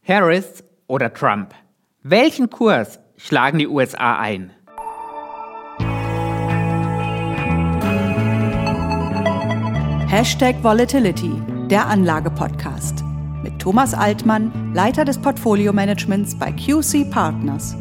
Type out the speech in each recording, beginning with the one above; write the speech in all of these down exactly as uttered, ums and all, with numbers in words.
Harris oder Trump? Welchen Kurs schlagen die U S A ein? Hashtag Volatility, der Anlage-Podcast. Mit Thomas Altmann, Leiter des Portfolio-Managements bei Q C Partners.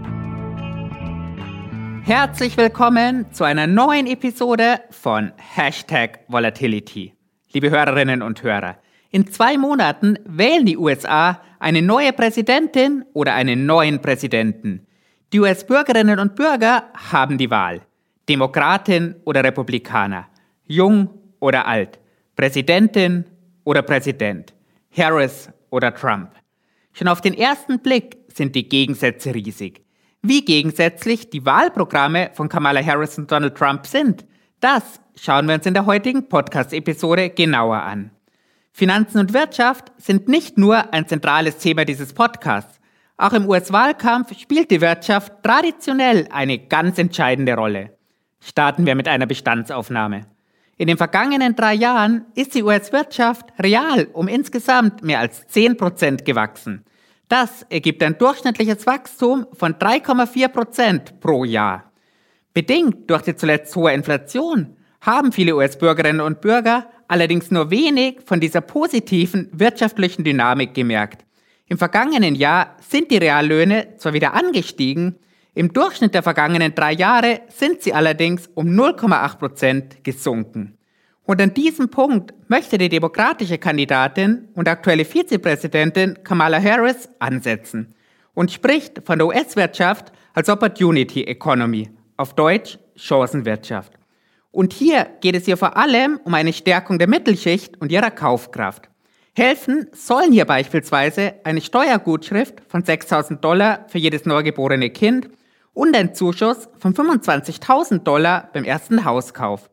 Herzlich willkommen zu einer neuen Episode von Hashtag Volatility. Liebe Hörerinnen und Hörer, in zwei Monaten wählen die U S A eine neue Präsidentin oder einen neuen Präsidenten. Die U S-Bürgerinnen und Bürger haben die Wahl. Demokratin oder Republikaner, jung oder alt, Präsidentin oder Präsident, Harris oder Trump. Schon auf den ersten Blick sind die Gegensätze riesig. Wie gegensätzlich die Wahlprogramme von Kamala Harris und Donald Trump sind, das schauen wir uns in der heutigen Podcast-Episode genauer an. Finanzen und Wirtschaft sind nicht nur ein zentrales Thema dieses Podcasts. Auch im U S-Wahlkampf spielt die Wirtschaft traditionell eine ganz entscheidende Rolle. Starten wir mit einer Bestandsaufnahme. In den vergangenen drei Jahren ist die U S-Wirtschaft real um insgesamt mehr als zehn Prozent gewachsen. Das ergibt ein durchschnittliches Wachstum von drei Komma vier Prozent pro Jahr. Bedingt durch die zuletzt hohe Inflation haben viele U S-Bürgerinnen und Bürger allerdings nur wenig von dieser positiven wirtschaftlichen Dynamik gemerkt. Im vergangenen Jahr sind die Reallöhne zwar wieder angestiegen, im Durchschnitt der vergangenen drei Jahre sind sie allerdings um null Komma acht Prozent gesunken. Und an diesem Punkt möchte die demokratische Kandidatin und aktuelle Vizepräsidentin Kamala Harris ansetzen und spricht von der U S-Wirtschaft als Opportunity Economy, auf Deutsch Chancenwirtschaft. Und hier geht es ihr vor allem um eine Stärkung der Mittelschicht und ihrer Kaufkraft. Helfen sollen hier beispielsweise eine Steuergutschrift von sechstausend Dollar für jedes neugeborene Kind und ein Zuschuss von fünfundzwanzigtausend Dollar beim ersten Hauskauf.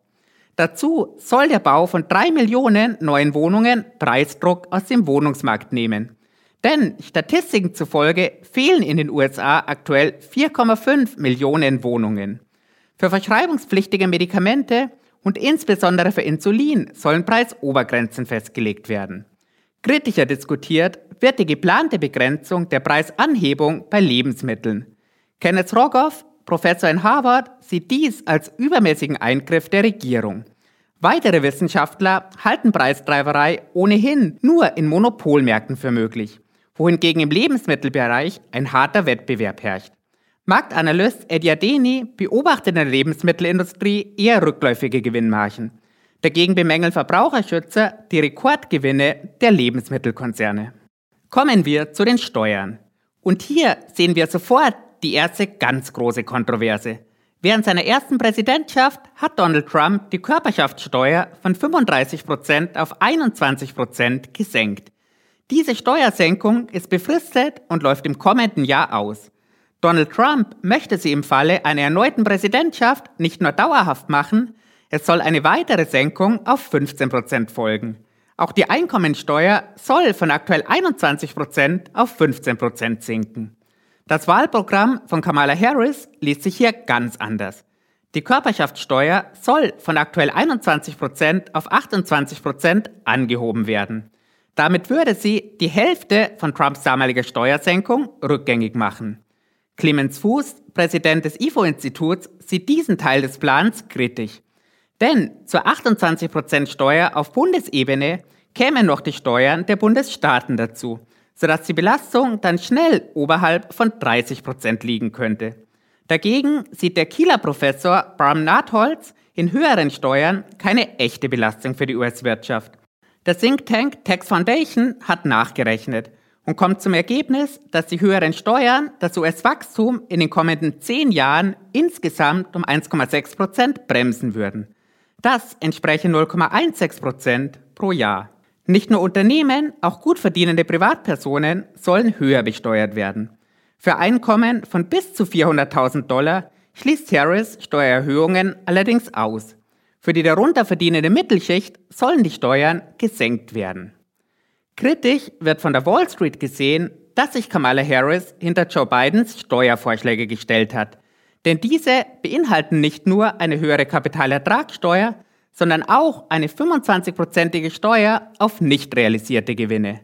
Dazu soll der Bau von drei Millionen neuen Wohnungen Preisdruck aus dem Wohnungsmarkt nehmen. Denn Statistiken zufolge fehlen in den U S A aktuell vier Komma fünf Millionen Wohnungen. Für verschreibungspflichtige Medikamente und insbesondere für Insulin sollen Preisobergrenzen festgelegt werden. Kritischer diskutiert wird die geplante Begrenzung der Preisanhebung bei Lebensmitteln. Kenneth Rogoff, Professor in Harvard, sieht dies als übermäßigen Eingriff der Regierung. Weitere Wissenschaftler halten Preistreiberei ohnehin nur in Monopolmärkten für möglich, wohingegen im Lebensmittelbereich ein harter Wettbewerb herrscht. Marktanalyst Eddie Adeni beobachtet in der Lebensmittelindustrie eher rückläufige Gewinnmargen. Dagegen bemängeln Verbraucherschützer die Rekordgewinne der Lebensmittelkonzerne. Kommen wir zu den Steuern. Und hier sehen wir sofort die erste ganz große Kontroverse. Während seiner ersten Präsidentschaft hat Donald Trump die Körperschaftssteuer von fünfunddreißig Prozent auf einundzwanzig Prozent gesenkt. Diese Steuersenkung ist befristet und läuft im kommenden Jahr aus. Donald Trump möchte sie im Falle einer erneuten Präsidentschaft nicht nur dauerhaft machen, es soll eine weitere Senkung auf fünfzehn Prozent folgen. Auch die Einkommensteuer soll von aktuell einundzwanzig Prozent auf fünfzehn Prozent sinken. Das Wahlprogramm von Kamala Harris liest sich hier ganz anders. Die Körperschaftssteuer soll von aktuell einundzwanzig Prozent auf achtundzwanzig Prozent angehoben werden. Damit würde sie die Hälfte von Trumps damaliger Steuersenkung rückgängig machen. Clemens Fuß, Präsident des I F O-Instituts, sieht diesen Teil des Plans kritisch. Denn zur achtundzwanzig Prozent Steuer auf Bundesebene kämen noch die Steuern der Bundesstaaten dazu, sodass die Belastung dann schnell oberhalb von dreißig Prozent liegen könnte. Dagegen sieht der Kieler Professor Bram Natholz in höheren Steuern keine echte Belastung für die U S-Wirtschaft. Der Think Tank Tax Foundation hat nachgerechnet und kommt zum Ergebnis, dass die höheren Steuern das U S-Wachstum in den kommenden zehn Jahren insgesamt um eins Komma sechs Prozent bremsen würden. Das entspreche null Komma sechzehn Prozent pro Jahr. Nicht nur Unternehmen, auch gut verdienende Privatpersonen sollen höher besteuert werden. Für Einkommen von bis zu vierhunderttausend Dollar schließt Harris Steuererhöhungen allerdings aus. Für die darunter verdienende Mittelschicht sollen die Steuern gesenkt werden. Kritisch wird von der Wall Street gesehen, dass sich Kamala Harris hinter Joe Bidens Steuervorschläge gestellt hat. Denn diese beinhalten nicht nur eine höhere Kapitalertragssteuer, sondern auch eine fünfundzwanzig-prozentige Steuer auf nicht realisierte Gewinne.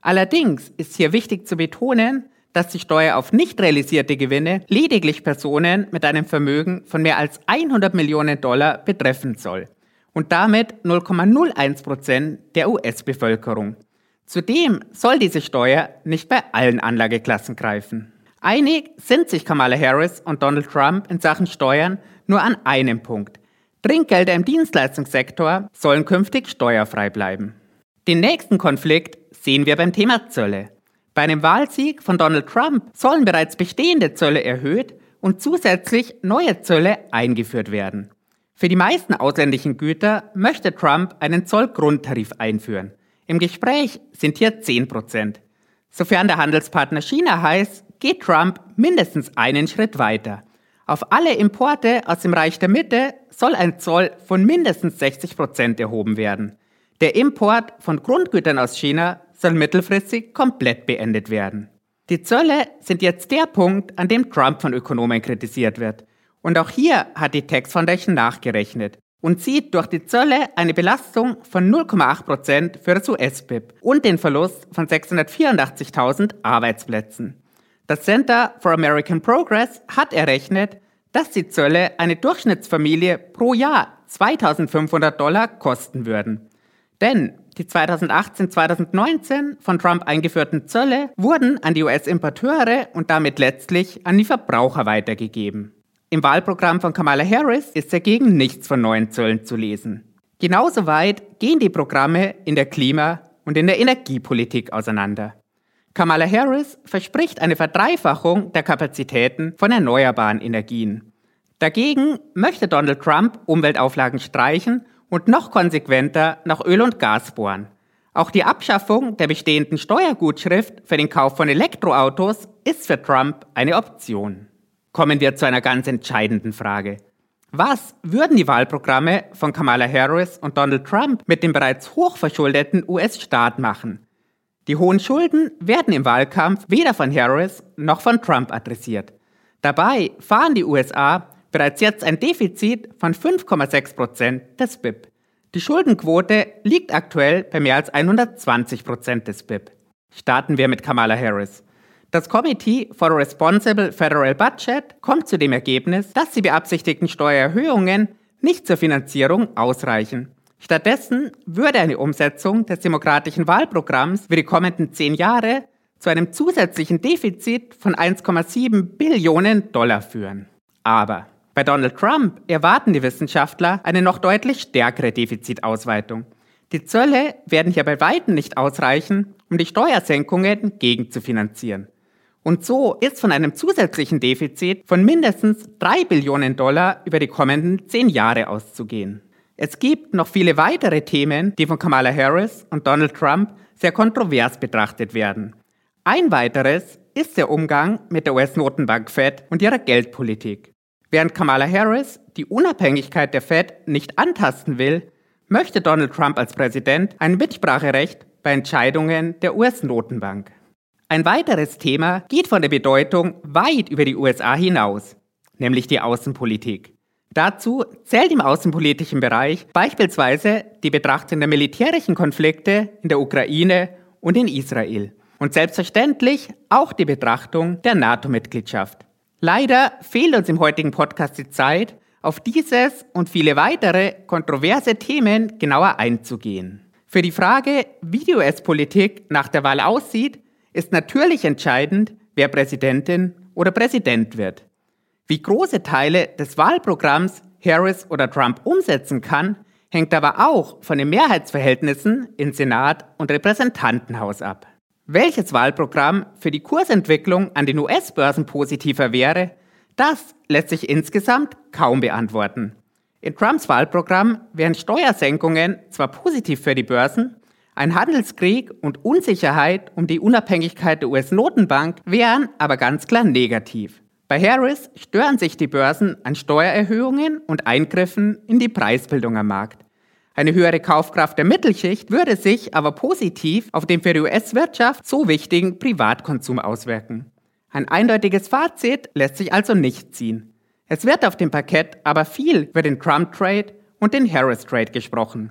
Allerdings ist hier wichtig zu betonen, dass die Steuer auf nicht realisierte Gewinne lediglich Personen mit einem Vermögen von mehr als hundert Millionen Dollar betreffen soll und damit null Komma null eins Prozent der U S-Bevölkerung. Zudem soll diese Steuer nicht bei allen Anlageklassen greifen. Einig sind sich Kamala Harris und Donald Trump in Sachen Steuern nur an einem Punkt. Trinkgelder im Dienstleistungssektor sollen künftig steuerfrei bleiben. Den nächsten Konflikt sehen wir beim Thema Zölle. Bei einem Wahlsieg von Donald Trump sollen bereits bestehende Zölle erhöht und zusätzlich neue Zölle eingeführt werden. Für die meisten ausländischen Güter möchte Trump einen Zollgrundtarif einführen. Im Gespräch sind hier zehn Prozent. Sofern der Handelspartner China heißt, geht Trump mindestens einen Schritt weiter. Auf alle Importe aus dem Reich der Mitte soll ein Zoll von mindestens sechzig Prozent erhoben werden. Der Import von Grundgütern aus China soll mittelfristig komplett beendet werden. Die Zölle sind jetzt der Punkt, an dem Trump von Ökonomen kritisiert wird. Und auch hier hat die Tax Foundation nachgerechnet und sieht durch die Zölle eine Belastung von null Komma acht Prozent für das U S-B I P und den Verlust von sechshundertvierundachtzigtausend Arbeitsplätzen. Das Center for American Progress hat errechnet, dass die Zölle eine Durchschnittsfamilie pro Jahr zweitausendfünfhundert Dollar kosten würden. Denn die zweitausendachtzehn zweitausendneunzehn von Trump eingeführten Zölle wurden an die U S-Importeure und damit letztlich an die Verbraucher weitergegeben. Im Wahlprogramm von Kamala Harris ist dagegen nichts von neuen Zöllen zu lesen. Genauso weit gehen die Programme in der Klima- und in der Energiepolitik auseinander. Kamala Harris verspricht eine Verdreifachung der Kapazitäten von erneuerbaren Energien. Dagegen möchte Donald Trump Umweltauflagen streichen und noch konsequenter nach Öl und Gas bohren. Auch die Abschaffung der bestehenden Steuergutschrift für den Kauf von Elektroautos ist für Trump eine Option. Kommen wir zu einer ganz entscheidenden Frage. Was würden die Wahlprogramme von Kamala Harris und Donald Trump mit dem bereits hochverschuldeten U S-Staat machen? Die hohen Schulden werden im Wahlkampf weder von Harris noch von Trump adressiert. Dabei fahren die U S A bereits jetzt ein Defizit von fünf Komma sechs Prozent des B I P. Die Schuldenquote liegt aktuell bei mehr als hundertzwanzig Prozent des B I P. Starten wir mit Kamala Harris. Das Committee for a Responsible Federal Budget kommt zu dem Ergebnis, dass die beabsichtigten Steuererhöhungen nicht zur Finanzierung ausreichen. Stattdessen würde eine Umsetzung des demokratischen Wahlprogramms für die kommenden zehn Jahre zu einem zusätzlichen Defizit von eins Komma sieben Billionen Dollar führen. Aber bei Donald Trump erwarten die Wissenschaftler eine noch deutlich stärkere Defizitausweitung. Die Zölle werden hier bei weitem nicht ausreichen, um die Steuersenkungen gegenzufinanzieren. Und so ist von einem zusätzlichen Defizit von mindestens drei Billionen Dollar über die kommenden zehn Jahre auszugehen. Es gibt noch viele weitere Themen, die von Kamala Harris und Donald Trump sehr kontrovers betrachtet werden. Ein weiteres ist der Umgang mit der U S-Notenbank Fed und ihrer Geldpolitik. Während Kamala Harris die Unabhängigkeit der Fed nicht antasten will, möchte Donald Trump als Präsident ein Mitspracherecht bei Entscheidungen der U S-Notenbank. Ein weiteres Thema geht von der Bedeutung weit über die U S A hinaus, nämlich die Außenpolitik. Dazu zählt im außenpolitischen Bereich beispielsweise die Betrachtung der militärischen Konflikte in der Ukraine und in Israel und selbstverständlich auch die Betrachtung der NATO-Mitgliedschaft. Leider fehlt uns im heutigen Podcast die Zeit, auf dieses und viele weitere kontroverse Themen genauer einzugehen. Für die Frage, wie die U S-Politik nach der Wahl aussieht, ist natürlich entscheidend, wer Präsidentin oder Präsident wird. Wie große Teile des Wahlprogramms Harris oder Trump umsetzen kann, hängt aber auch von den Mehrheitsverhältnissen in Senat und Repräsentantenhaus ab. Welches Wahlprogramm für die Kursentwicklung an den U S-Börsen positiver wäre, das lässt sich insgesamt kaum beantworten. In Trumps Wahlprogramm wären Steuersenkungen zwar positiv für die Börsen, ein Handelskrieg und Unsicherheit um die Unabhängigkeit der U S-Notenbank wären aber ganz klar negativ. Bei Harris stören sich die Börsen an Steuererhöhungen und Eingriffen in die Preisbildung am Markt. Eine höhere Kaufkraft der Mittelschicht würde sich aber positiv auf den für die U S-Wirtschaft so wichtigen Privatkonsum auswirken. Ein eindeutiges Fazit lässt sich also nicht ziehen. Es wird auf dem Parkett aber viel über den Trump-Trade und den Harris-Trade gesprochen.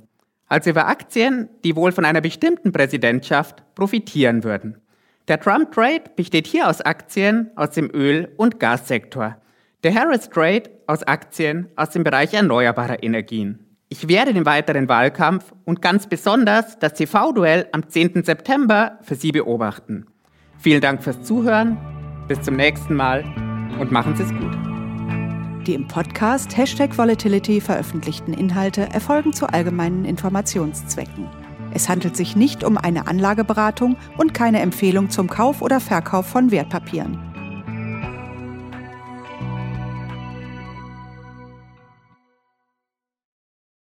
Also über Aktien, die wohl von einer bestimmten Präsidentschaft profitieren würden. Der Trump-Trade besteht hier aus Aktien aus dem Öl- und Gassektor. Der Harris-Trade aus Aktien aus dem Bereich erneuerbarer Energien. Ich werde den weiteren Wahlkampf und ganz besonders das T V-Duell am zehnten September für Sie beobachten. Vielen Dank fürs Zuhören, bis zum nächsten Mal und machen Sie es gut. Die im Podcast Hashtag Volatility veröffentlichten Inhalte erfolgen zu allgemeinen Informationszwecken. Es handelt sich nicht um eine Anlageberatung und keine Empfehlung zum Kauf oder Verkauf von Wertpapieren.